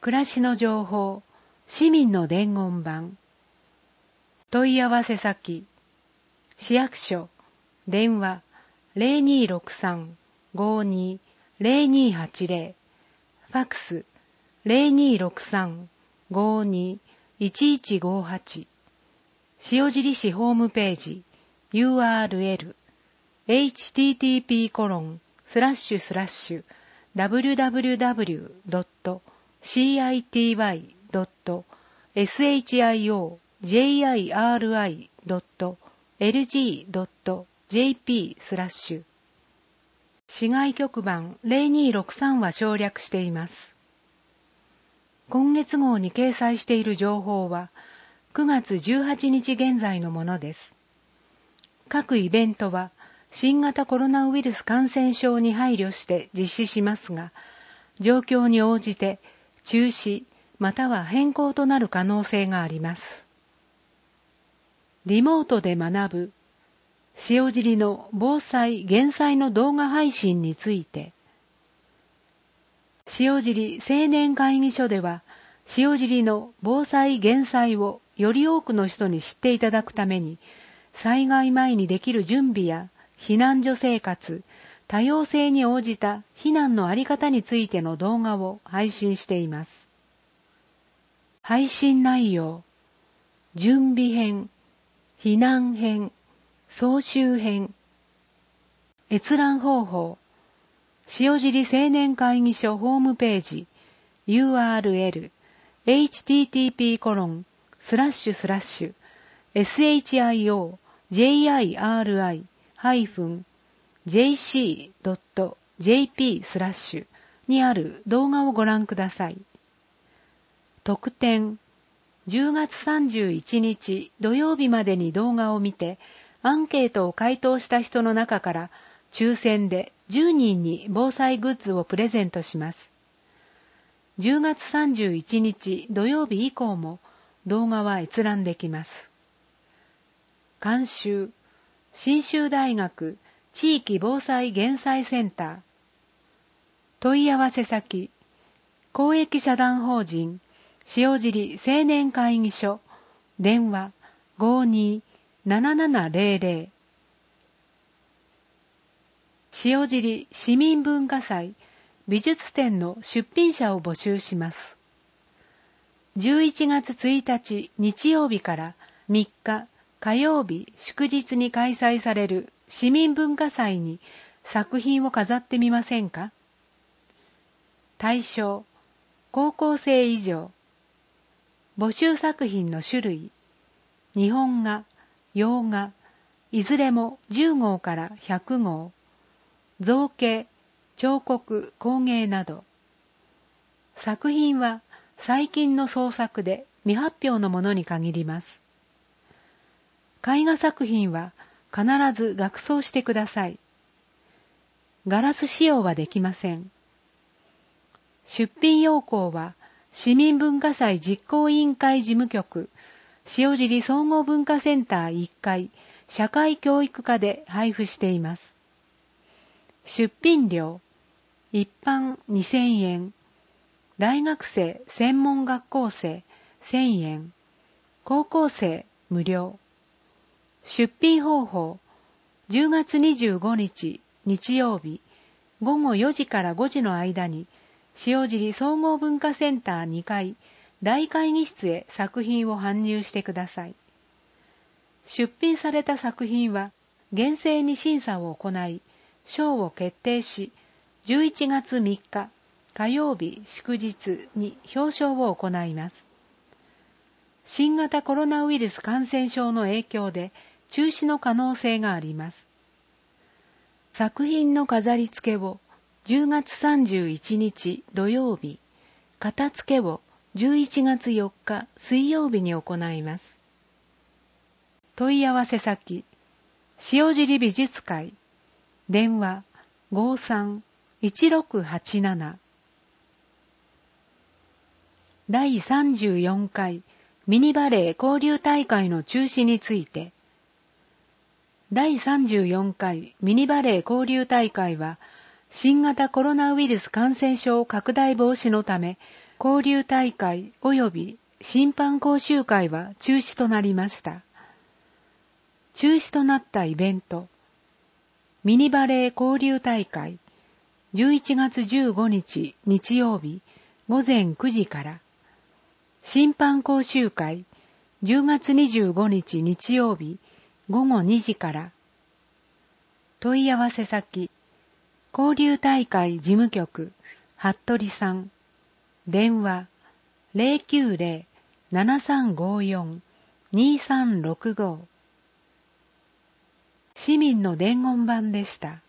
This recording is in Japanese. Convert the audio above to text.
暮らしの情報、市民の伝言板。問い合わせ先、市役所、電話 0263-52-0280、ファクス 0263-52-1158、塩尻市ホームページ URL http://www.city.shiri.lg.jp/ 市外局番0263は省略しています。今月号に掲載している情報は9月18日現在のものです。各イベントは新型コロナウイルス感染症に配慮して実施しますが、状況に応じて中止または変更となる可能性があります。リモートで学ぶ塩尻の防災・減災の動画配信について、塩尻青年会議所では、塩尻の防災・減災をより多くの人に知っていただくために、災害前にできる準備や避難所生活、多様性に応じた避難のあり方についての動画を配信しています。配信内容、準備編、避難編、総集編、閲覧方法、塩尻青年会議所ホームページ URL http://shiri-jc.jp/ にある動画をご覧ください。特典、10月31日土曜日までに動画を見てアンケートを回答した人の中から抽選で10人に防災グッズをプレゼントします。10月31日土曜日以降も動画は閲覧できます。監修、信州大学地域防災減災センター。問い合わせ先、公益社団法人塩尻青年会議所、電話 52-7700。塩尻市民文化祭美術展の出品者を募集します。11月1日日曜日から3日火曜日祝日に開催される市民文化祭に作品を飾ってみませんか？対象、高校生以上。募集作品の種類、日本画、洋画、いずれも10号から100号。造形、彫刻、工芸など。作品は最近の創作で未発表のものに限ります。絵画作品は必ず額装してください。ガラス使用はできません。出品要項は市民文化祭実行委員会事務局塩尻総合文化センター1階社会教育課で配布しています。出品料、一般2000円、大学生専門学校生1000円、高校生無料。出品方法、10月25日日曜日午後4時から5時の間に塩尻総合文化センター2階大会議室へ作品を搬入してください。出品された作品は厳正に審査を行い、賞を決定し、11月3日火曜日祝日に表彰を行います。新型コロナウイルス感染症の影響で中止の可能性があります。作品の飾り付けを10月31日土曜日、片付けを11月4日水曜日に行います。問い合わせ先、塩尻美術会、電話 53-1687。第34回ミニバレー交流大会の中止について、第34回ミニバレー交流大会は新型コロナウイルス感染症拡大防止のため交流大会及び審判講習会は中止となりました。中止となったイベント、ミニバレー交流大会、11月15日日曜日午前9時から、審判講習会、10月25日日曜日午後2時から。問い合わせ先、交流大会事務局、服部さん。電話、090-7354-2365。市民の伝言板でした。